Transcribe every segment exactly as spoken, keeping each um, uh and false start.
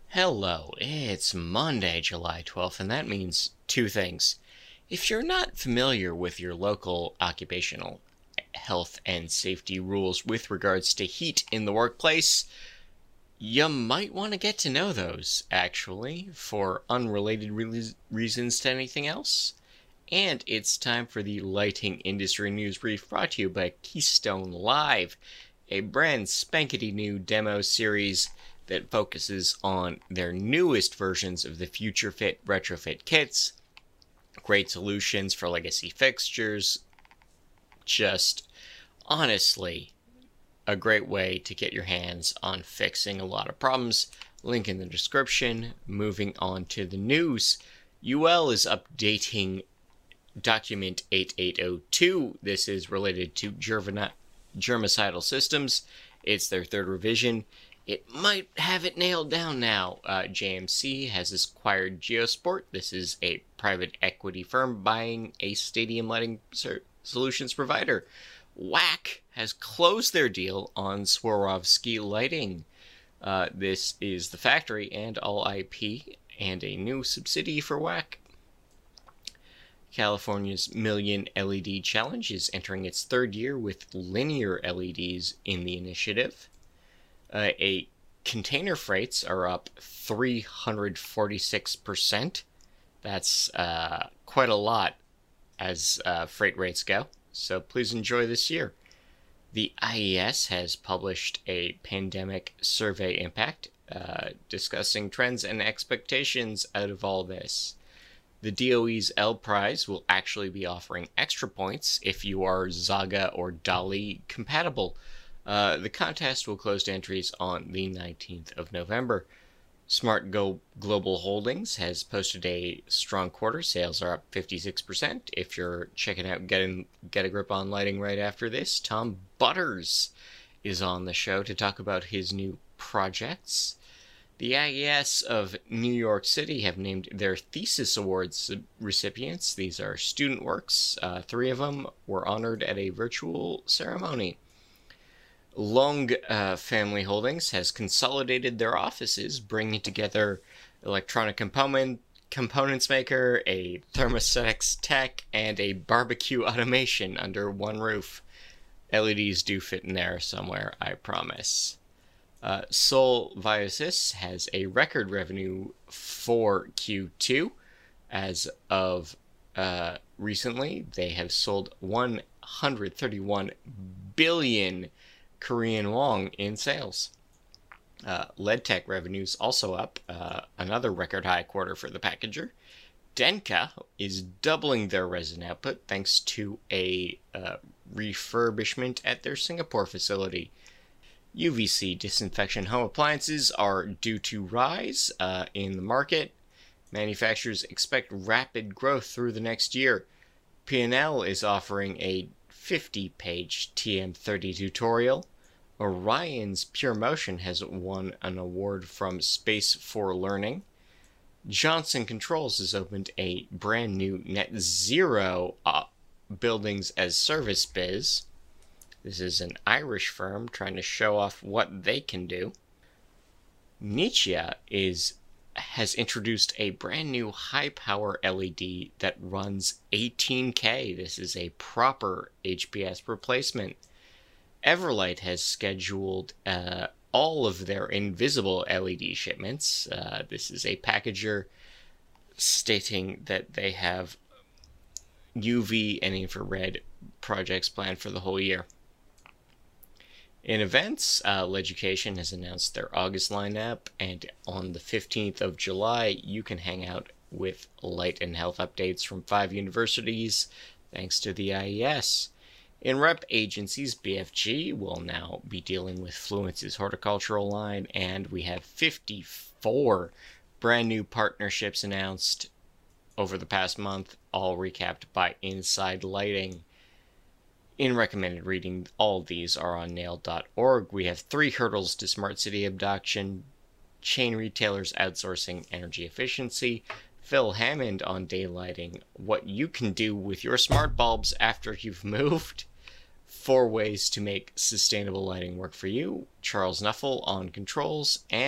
Hello, it's Monday, July twelfth, and that means two things. If you're not familiar with your local occupational health and safety rules with regards to heat in the workplace, you might want to get to know those, actually, for unrelated re- reasons to anything else. And it's time for the Lighting Industry News Brief brought to you by Keystone Live, a brand spankety new demo series that focuses on their newest versions of the Future Fit retrofit kits. Great solutions for legacy fixtures. Just honestly a great way to get your hands on fixing a lot of problems. Link in the description. Moving on to the news. U L is updating document eighty-eight oh two. This is related to germina- germicidal systems. It's their third revision. It might have it nailed down now. Uh, J M C has acquired Geosport. This is a private equity firm buying a stadium lighting ser- solutions provider. W A C has closed their deal on Swarovski Lighting. Uh, this is the factory and all I P and a new subsidiary for W A C. California's Million L E D Challenge is entering its third year with linear L E Ds in the initiative. Uh, a container freights are up three hundred forty-six percent. That's uh, quite a lot as uh, freight rates go. So please enjoy this year. The I E S has published a pandemic survey impact, uh, discussing trends and expectations out of all this. The D O E's L Prize will actually be offering extra points if you are Zaga or DALI compatible. Uh, the contest will close to entries on the nineteenth of November. Smart Go Global Holdings has posted a strong quarter. Sales are up fifty-six percent. If you're checking out Getting Get a Grip on Lighting right after this, Tom Butters is on the show to talk about his new projects. The I E S of New York City have named their Thesis Awards recipients. These are student works. Uh, three of them were honored at a virtual ceremony. Long uh, Family Holdings has consolidated their offices, bringing together electronic component components maker, a thermostatics tech, and a barbecue automation under one roof. L E Ds do fit in there somewhere, I promise. Uh, Sol Viosys has a record revenue for Q two. As of uh, recently, they have sold one hundred thirty-one billion Korean won in sales. Uh, LEDTech revenues also up, uh, another record high quarter for the packager. Denka is doubling their resin output thanks to a uh, refurbishment at their Singapore facility. U V C disinfection home appliances are due to rise uh, in the market. Manufacturers expect rapid growth through the next year. P and L is offering a fifty-page T M thirty tutorial. Orion's Pure Motion has won an award from Space for Learning. Johnson Controls has opened a brand new net zero uh, buildings as service biz. This is an Irish firm trying to show off what they can do. Nietzsche is has introduced a brand new high-power L E D that runs eighteen K. This is a proper H P S replacement. Everlight has scheduled uh, all of their invisible L E D shipments. Uh, this is a packager stating that they have U V and infrared projects planned for the whole year. In events, uh, Leducation has announced their August lineup, and on the fifteenth of July, you can hang out with light and health updates from five universities, thanks to the I E S. In rep agencies, B F G will now be dealing with Fluence's horticultural line, and we have fifty-four brand new partnerships announced over the past month, all recapped by Inside Lighting. In recommended reading, all of these are on nail dot org. We have three hurdles to smart city adoption, chain retailers outsourcing energy efficiency, Phil Hammond on daylighting, what you can do with your smart bulbs after you've moved, four ways to make sustainable lighting work for you, Charles Nuffel on controls, and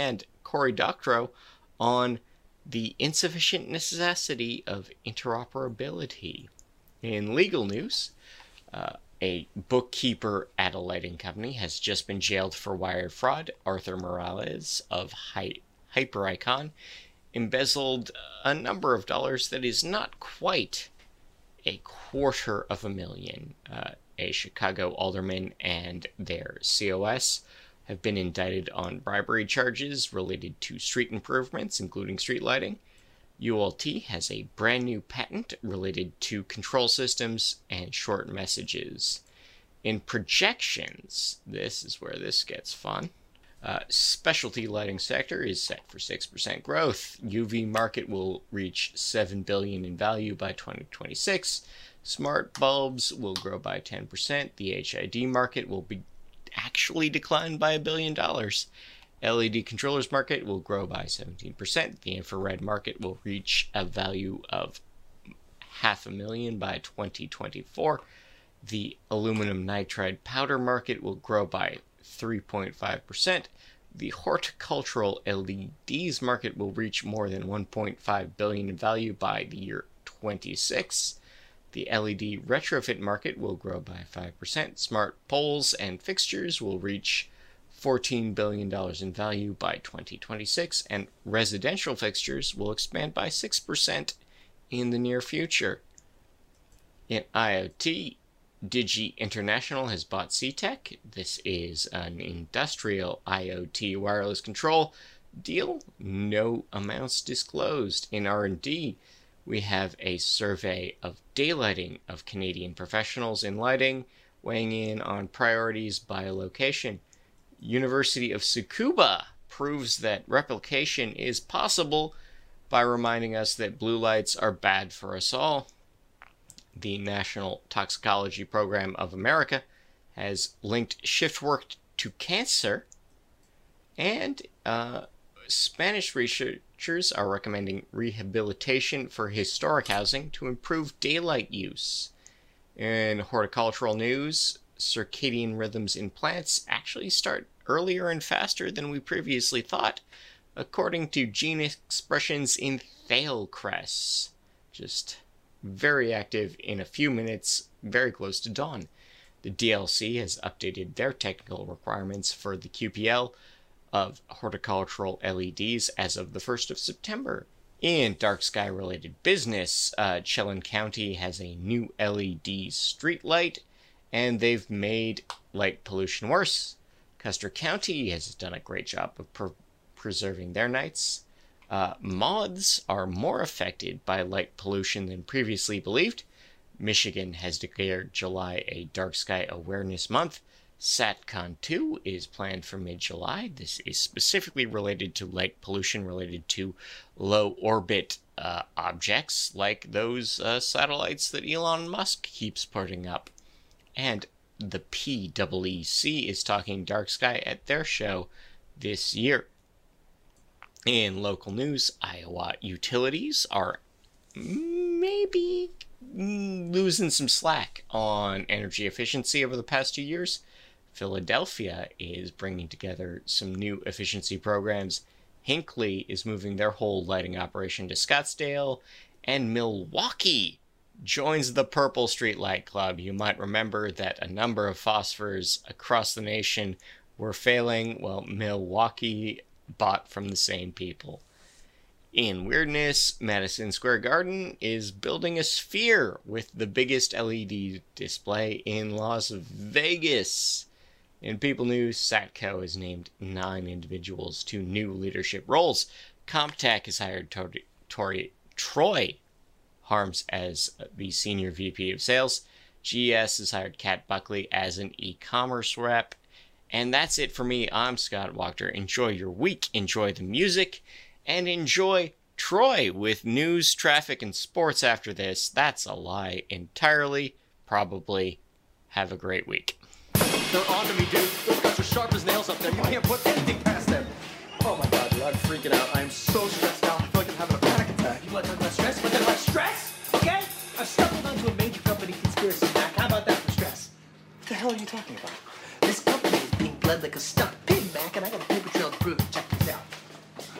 Cory Doctorow on the insufficient necessity of interoperability. In legal news, uh, a bookkeeper at a lighting company has just been jailed for wire fraud. Arthur Morales of Hy- HyperIcon embezzled a number of dollars that is not quite a quarter of a million. Uh, a Chicago alderman and their C O S have been indicted on bribery charges related to street improvements, including street lighting. U L T has a brand new patent related to control systems and short messages. In projections, this is where this gets fun. Uh, specialty lighting sector is set for six percent growth. U V market will reach seven billion dollars in value by twenty twenty-six. Smart bulbs will grow by ten percent. The H I D market will be actually decline by a billion dollars. L E D controllers market will grow by seventeen percent. The infrared market will reach a value of half a million by twenty twenty-four. The aluminum nitride powder market will grow by three point five percent. The horticultural L E Ds market will reach more than one point five billion dollars in value by the year twenty-six. The L E D retrofit market will grow by five percent. Smart poles and fixtures will reach fourteen billion dollars in value by twenty twenty-six, and residential fixtures will expand by six percent in the near future. In IoT, Digi International has bought C Tech. This is an industrial IoT wireless control deal. No amounts disclosed. In R and D, we have a survey of daylighting of Canadian professionals in lighting, weighing in on priorities by location. University of Tsukuba proves that replication is possible by reminding us that blue lights are bad for us all. The National Toxicology Program of America has linked shift work to cancer, and uh, Spanish researchers are recommending rehabilitation for historic housing to improve daylight use. In horticultural news, circadian rhythms in plants actually start earlier and faster than we previously thought, according to gene expressions in thale cress. Just very active in a few minutes, very close to dawn. The D L C has updated their technical requirements for the Q P L of horticultural L E Ds as of the first of September. In dark sky related business, uh, Chelan County has a new L E D street light, and they've made light pollution worse. Custer County has done a great job of per- preserving their nights. Uh, moths are more affected by light pollution than previously believed. Michigan has declared July a Dark Sky Awareness Month. SatCon two is planned for mid-July. This is specifically related to light pollution related to low-orbit uh, objects like those uh, satellites that Elon Musk keeps putting up. And the P E E C is talking dark sky at their show this year. In local news, Iowa utilities are maybe losing some slack on energy efficiency over the past two years. Philadelphia is bringing together some new efficiency programs. Hinckley is moving their whole lighting operation to Scottsdale. And Milwaukee joins the Purple Street Light Club. You might remember that a number of phosphors across the nation were failing. Well, Milwaukee bought from the same people. In weirdness, Madison Square Garden is building a sphere with the biggest L E D display in Las Vegas. In People News, Satco has named nine individuals to new leadership roles. Comptech has hired Tori, Tori, Troy Harms as the Senior V P of Sales. G S has hired Kat Buckley as an e-commerce rep. And that's it for me. I'm Scott Wachter. Enjoy your week, enjoy the music, and enjoy Troy with news, traffic, and sports after this. That's a lie entirely. Probably. Have a great week. They're on to me, dude. Those guys are sharp as nails up there. You can't put anything past them. Oh my god, dude. I'm freaking out. I am so stressed out. I feel like I'm having a panic attack. You want to talk about stress? You want to talk about stress? Okay? I've stumbled onto a major company conspiracy hack. How about that for stress? What the hell are you talking about? This company is being bled like a stuck pig, Mac, and I got a paper trail to prove it. Check this out.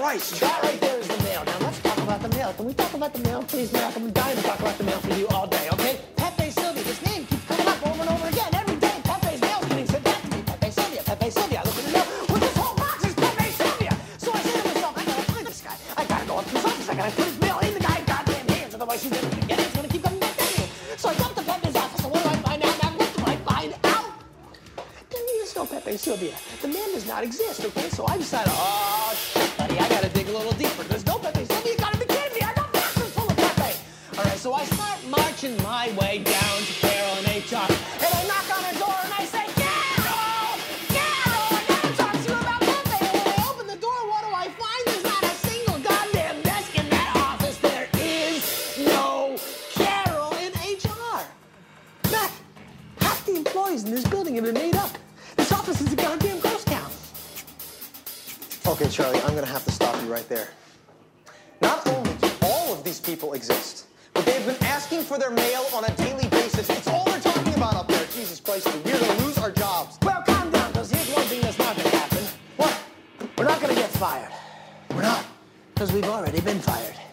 Christ. That right there is the mail. Now let's talk about the mail. Can we talk about the mail, please, Malcolm? I'm dying to talk about the mail for you all day, okay? Pepe Sylvia, this name keeps coming up over and over again. Every day, Pepe's mail's getting sent back to me. Pepe Sylvia, Pepe Sylvia. I look at the mail. Well, this whole box is Pepe Sylvia. So I say to myself, I gotta find this guy. I gotta go up to his office. I gotta put his mail in the guy's goddamn hands. Otherwise, he's never gonna get it. It's gonna keep coming back down here. So I go up to Pepe's office. And what do I find out? Now, what do I find out? There is no Pepe Sylvia. The man does not exist, okay? So I decided, oh, shit, buddy, I gotta dig a little deeper. There's no Pepe Sylvia. You gotta be kidding me. I got boxes full of Pepe. All right, so I start marching my way down to Carol and H R. And I knock on her door and I say, Carol! Carol! I gotta talk to you about Pepe. And when I open the door, what do I find? There's not a single goddamn desk in that office. There is no Carol in H R. Matt, half the employees in this building have been made up. This office is a goddamn ghost town. Okay, Charlie, I'm gonna have to stop you right there. Not only do all of these people exist, but they've been asking for their mail on a daily basis. It's all they're talking about up there. Jesus Christ, we're gonna lose our jobs. Well, calm down, because here's one thing that's not gonna happen. What? We're not gonna get fired. We're not, because we've already been fired.